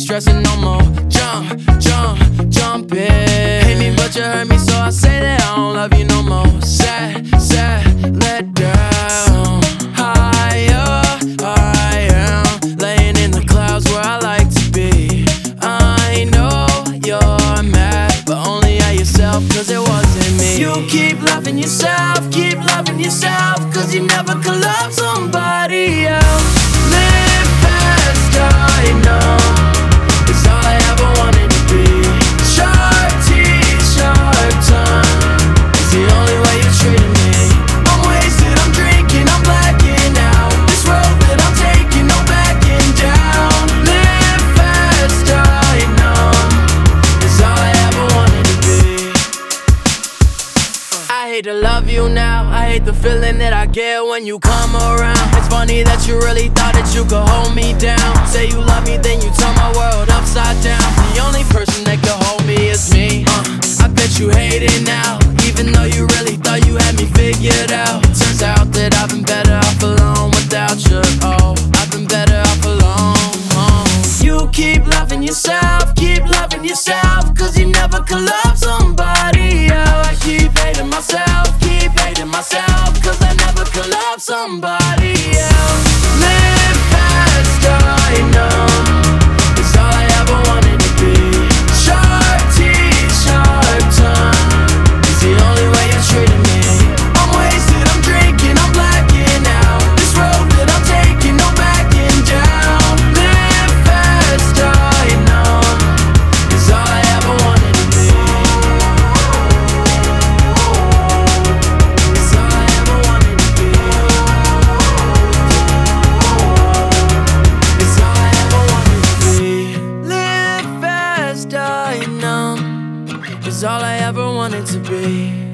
stressing no more. Jump, jump, jump it. Hate me but you hurt me, so I say that I don't love you no more. Sad, sad, let down. Higher, higher, laying in the clouds where I like to be. I know you're mad, but only at yourself, cause it wasn't me. You keep loving yourself, cause you never could love somebody else. Live fast, I know, it's all I ever wanted to be. Sharp teeth, sharp tongue, it's the only way you treated me. I'm wasted, I'm drinking, I'm blacking out. This road that I'm taking, no backing down. Live fast, I know, it's all I ever wanted to be. I hate to love you now, I hate the feeling that I get when you come around. It's funny that you really thought that you could hold me down. Say you love me, then you turn my world upside down. The only person that could hold me is me. I bet you hate it now, even though you really thought you had me figured out. Turns out that I've been better off alone without you. Oh, I've been better off alone. You keep loving yourself, cause you never could love somebody else. I keep hating myself, cause I never could love somebody else. Live fast, I know, it's all I ever wanted to be. Sharp teeth, sharp tongue, it's the only way you treated me. I'm wasted, I'm drinking, I'm blacking out. This road that I'm taking, no backing down. Live fast, I know, it's all I ever wanted to be. It's all I ever wanted to be. It's all I ever wanted to be. Live fast, I know, it's all I ever wanted to be.